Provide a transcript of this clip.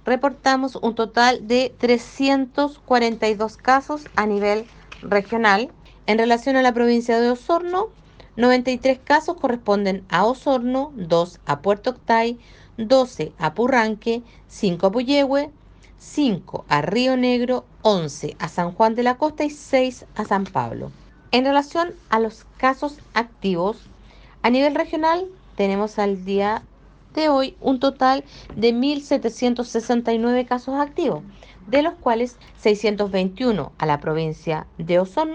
reportamos un total de 342 casos a nivel regional. En relación a la provincia de Osorno, 93 casos corresponden a Osorno, 2 a Puerto Octay, 12 a Purranque, 5 a Puyehue, 5 a Río Negro, 11 a San Juan de la Costa y 6 a San Pablo. En relación a los casos activos, a nivel regional tenemos al día de hoy un total de 1.769 casos activos, de los cuales 621 a la provincia de Osorno,